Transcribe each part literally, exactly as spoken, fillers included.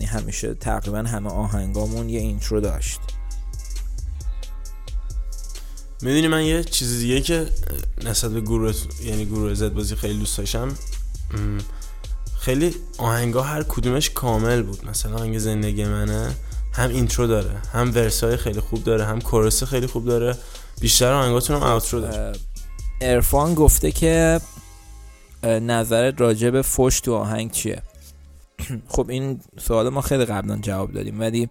همیشه تقریبا همه آهنگامون یه اینترو داشت. میدونی من یه چیز دیگه که نسبت به گروه یعنی گروه زد بازی خیلی دوست داشتم، خیلی آهنگا هر کدومش کامل بود. مثلا آهنگ زندگی منه هم اینترو داره، هم ورسای خیلی خوب داره، هم کورس خیلی خوب داره. بیشتر آهنگاتون هم اوترو داره. عرفان گفته که نظرت راجع به فحش تو آهنگ چیه؟ خب این سوال ما خیلی قبلا جواب دادیم، ولی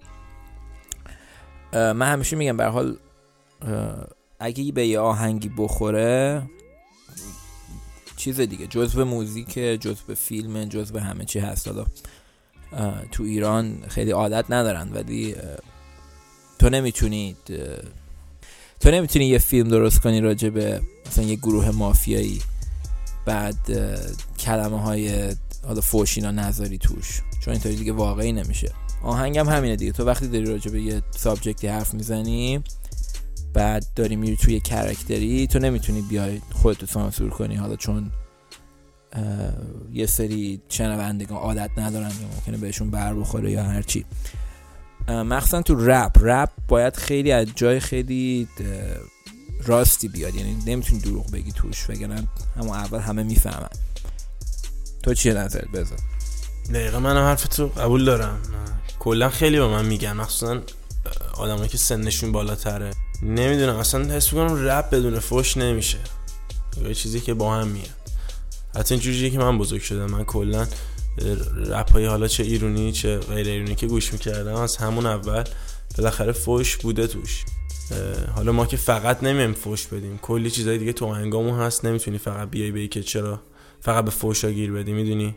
من همیشه میگم به هر حال اگه به یه آهنگی بخوره چیز دیگه، جزء موزیک، جزء فیلم، جزء همه چی هست. حالا تو ایران خیلی عادت ندارن، ولی تو نمیتونی تو نمیتونی یه فیلم درست کنی راجع به مثلا یه گروه مافیایی بعد کلمه های حالا فحشینا نذاری توش، چون اینطوری دیگه واقعی نمیشه. آهنگم همینه دیگه، تو وقتی داری راجع به یه سابجکتی حرف میزنی بعد داری میری توی یه کرکتری، تو نمیتونی بیای خودتو سانسور کنی، حالا چون یه سری شنوندگان عادت ندارن یا ممکنه بهشون بر بخوره یا هر چی. مخصوصا تو رپ رپ باید خیلی از جای خیلی راستی بیاد، یعنی نمیتونی دروغ بگی توش، وگرنه همون اول همه میفهمن. تو چیه نظرت؟ بذار. دقیقا منم حرف تو قبول دارم. کلا خیلی به من میگن، مخصوصا آدمایی که سنشون بالاتره، نمیدونم اصلا حس میکنم رپ بدون فحش نمیشه، یه چیزی که با هم میاد. حتی اینجوریه که من بزرگ شدم، من کلا رپ های حالا چه ایرانی چه غیر ایرانی که گوش میکردم از همون اول بالاخره فحش بوده توش. حالا ما که فقط نمیم فحش بدیم، کلی چیزای دیگه تو آهنگامون هست، نمیتونی فقط بیای بگی که چرا فقط به فحشا گیر بدی. میدونی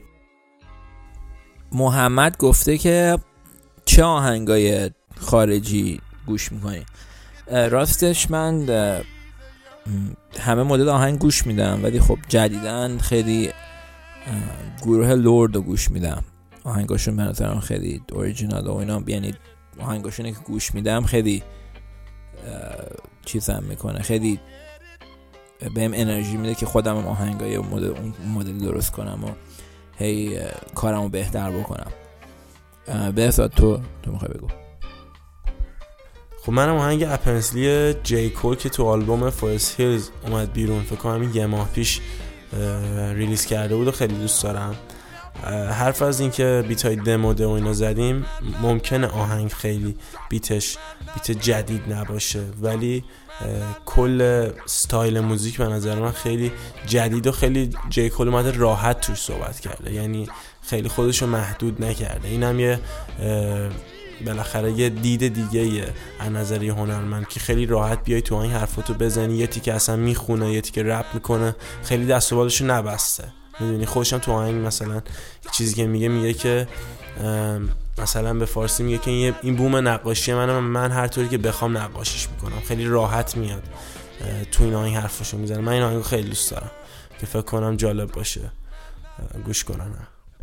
محمد گفته که چه آهنگای خارجی گوش میکنی؟ راستش من همه مدل آهنگ گوش میدم، ولی خب جدیدن خیلی گروه لورد رو گوش میدم. آهنگاشون به نظرم خیلی اوریجینال و اینا، یعنی آهنگاشونه که گوش میدم خیلی چیزم میکنه، خیلی بهم انرژی میده که خودم هم آهنگای مدل اون مدل درست کنم و هی کارمو بهتر بکنم. به حساب تو تو میخوای بگو؟ خب منم آهنگ اپنسلی جی کول که تو آلبوم فورست هیلز اومد بیرون، فکر کنم یه ماه پیش ریلیز کرده بود و خیلی دوست دارم. حرف از این که بیت های دموده و اینا زدیم، ممکنه آهنگ خیلی بیتش بیت جدید نباشه، ولی کل ستایل موزیک به نظر من خیلی جدید و خیلی جی کول اومده راحت توش صحبت کرده، یعنی خیلی خودشو محدود نکرده. اینم یه بالاخره یه دید دیگه یه از نظر یه هنرمند که خیلی راحت بیای تو این حرفاتو بزنی، یه تیکه اصلا میخونه، یه تیکه رپ میکنه، خیلی دست و بالشو نبسته. میدونی خودشم تو آهنگ مثلا چیزی که میگه میگه که مثلا به فارسی میگه که این بوم نقاشی منم، من هر طوری که بخوام نقاشیش میکنم. خیلی راحت میاد تو این آهنگ حرفشو میزنه. من این آهنگو خیلی دوست دارم که فکر کنم جالب باشه گوش کنن.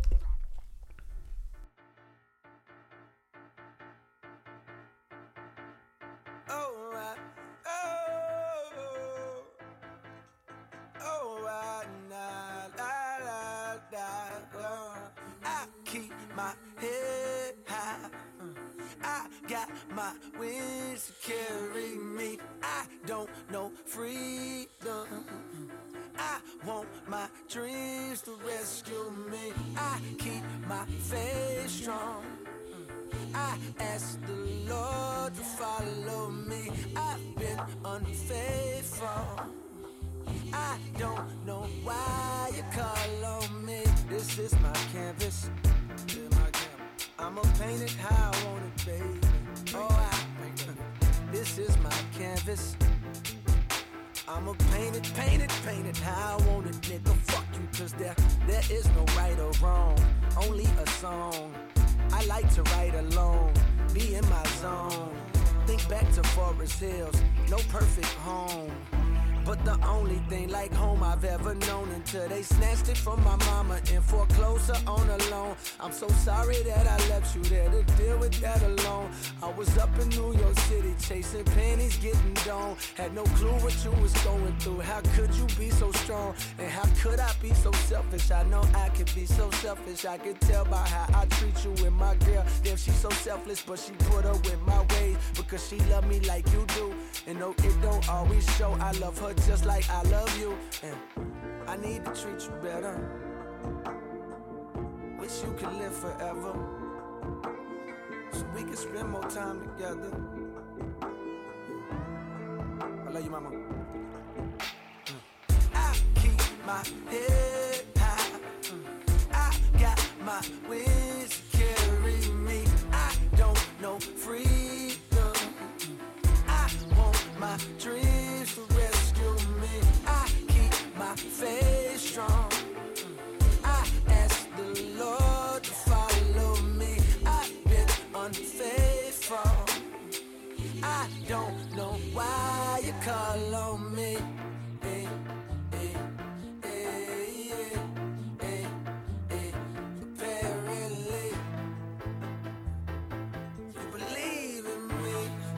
My wings to carry me. I don't know freedom. I want my dreams to rescue me. I keep my faith strong. I ask the Lord to follow me. I've been unfaithful. I don't know why you call on me. This is my canvas. I'ma paint it how I want it, baby. Oh, I, this is my canvas. I'ma paint it, paint it, paint it how I want it, nigga. Fuck you, cause there, there is no right or wrong, only a song. I like to write alone, be in my zone. Think back to Forest Hills, no perfect home, but the only thing like home I've ever known, until they snatched it from my mama and foreclosed her on a loan. I'm so sorry that I left you there to deal with that alone. I I was up in New York City chasing pennies, getting down. Had no clue what you was going through. How could you be so strong? And how could I be so selfish? I know I could be so selfish. I could tell by how I treat you with my girl. Damn, she's so selfless, but she put up with my ways because she love me like you do. And no, it don't always show. I love her just like I love you. And I need to treat you better. Wish you could live forever, so we can spend more time together. I love you, mama. Mm. I keep my head high. Mm. I got my wings to carry me. I don't know freedom. Mm. I want my dreams to rescue me. I keep my faith strong. Mm. I ask the Lord to follow me. I've been unfaithful. I don't know why you call on me. Hey, hey, hey, hey, hey. Apparently, you believe in me.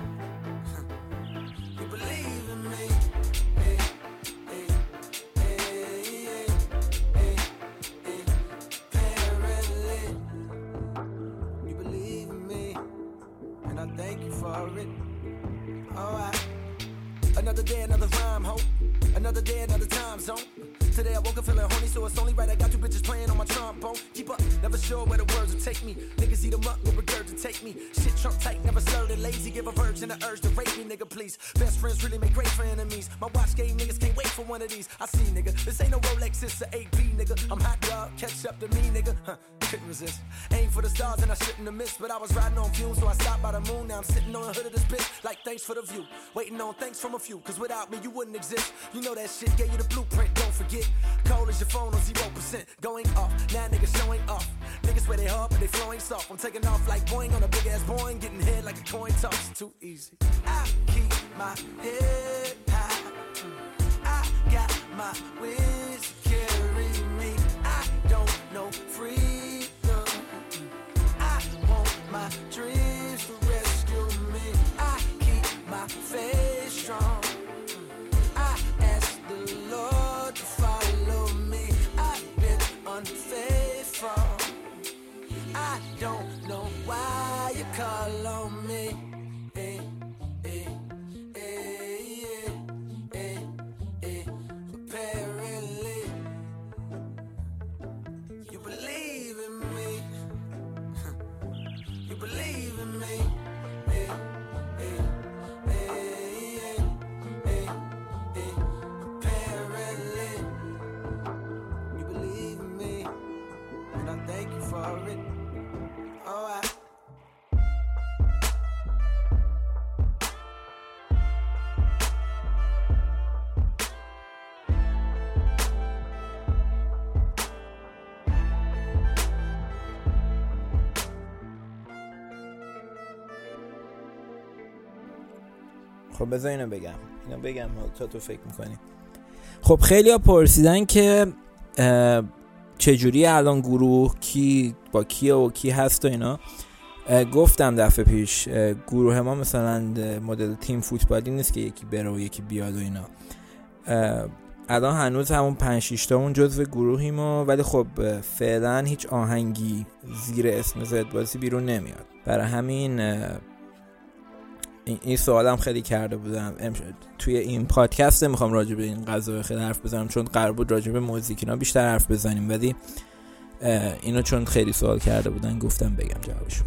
You believe in me. Hey, hey, hey, hey, hey. Apparently, you believe in me, and I thank you for it. Alright. Another day, another rhyme, ho. Another day, another time zone. Today I woke up feeling horny, so it's only right I got two bitches playing on my trombone. Keep up, never sure where the words will take me. Niggas eat them up, will regurgitate me. Shit trunk tight, never slurred and lazy. Give a virgin the urge to rape me, nigga, please. Best friends really make great for enemies. My watch game niggas can't wait for one of these. I see, nigga, this ain't no Rolex, it's a eight B, nigga. I'm hot, dog, catch up to me, nigga. Huh, couldn't resist. Aim for the stars and I shouldn't have missed. But I was riding on fumes, so I stopped by the moon. Now I'm sitting on the hood of this bitch, like thanks for the view. Waiting on thanks from a few, cause without me you wouldn't exist. You know that shit gave you the blueprint, don't forget. Cold as your phone on zero percent, going off. Now niggas showing off. Niggas swear they hard, but they flowing soft. I'm taking off like Boeing on a big ass Boeing, getting hit like a coin toss. Too easy. I keep my head high. I got my wings to carry me. I don't know freedom. I want my dreams to rescue me. I keep my faith strong. I ask the Lord to follow me. I've been unfaithful. I don't know why you call on me. Hey, hey, hey, hey, hey. Apparently, you believe in me. You believe in me. Hey, hey, hey, hey, hey. Apparently, you believe in me, and I thank you for it. Alright. خب بذار اینو بگم اینو بگم تا تو فکر میکنی. خب خیلی ها پرسیدن که چجوری الان گروه کی با کیه و کی هست و اینا. گفتم دفعه پیش گروه ما مثلا مدل تیم فوتبالی نیست که یکی بره و یکی بیاد و اینا. الان هنوز همون پنج شش تا اون جزو گروهیم و ولی خب فعلا هیچ آهنگی زیر اسم زدبازی بیرون نمیاد. برای همین این سوالم خیلی کرده بودم توی این پادکست. میخوام راجع به این قضیه خیلی حرف بزنم چون قرار بود راجع به موزیک اینا بیشتر حرف بزنیم، ولی اینو چون خیلی سوال کرده بودن گفتم بگم جوابشو.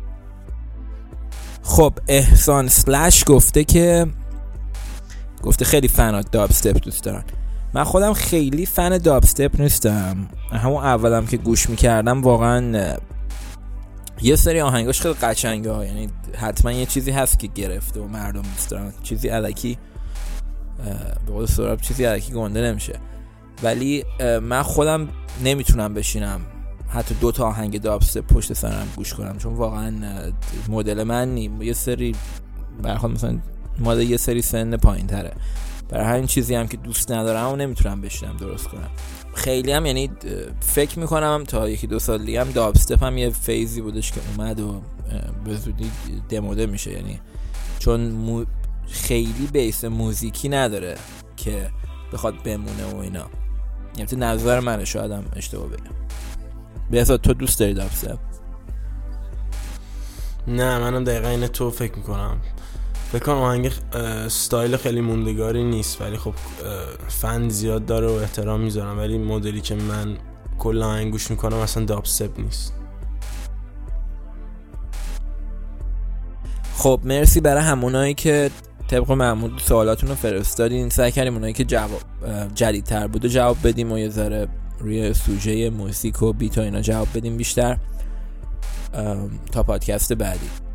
خب احسان سلش گفته که گفته خیلی فن داب استپ دوست دارن. من خودم خیلی فن داب استپ نیستم. همون اولم که گوش میکردم واقعا یه سری آهنگاش خیلی قشنگه ها، یعنی حتما یه چیزی هست که گرفته و مردم دوست دارن. چیزی الکی به قول سراب چیزی الکی گنده نمیشه، ولی من خودم نمیتونم بشینم حتی دو تا آهنگ داب استپ پشت سرم گوش کنم چون واقعا مدل من نیم. یه سری برخواد مثلا مال یه سری سن پایین تره، برای همین چیزی هم که دوست ندارم و نمیتونم بشینم درست کنم خیلی هم. یعنی فکر میکنم تا یکی دو سال دیگه هم داب استپ هم یه فیزی بودش که اومد و به زودی دموده میشه، یعنی چون مو خیلی بیس موزیکی نداره که بخواد بمونه و اینا. یعنی تو نظر منه، شاید هم اشتباه بگم. بیاسا تو دوست داری داب استپ؟ نه منم دقیقا اینه تو فکر میکنم. فکر کنم آهنگ ستایل خیلی موندگاری نیست، ولی خب فن زیاد داره و احترام میذارم، ولی مدلی که من کل آهنگ گوش میکنم اصلا داب استپ نیست. خب مرسی برای همونایی که طبق معمول سوالاتون رو فرستادین. سعی کردیم اونایی که جواب جدیدتر بود جواب بدیم و یه ذره روی سوژه موزیک و بیت و اینا جواب بدیم بیشتر. تا پادکست بعدی.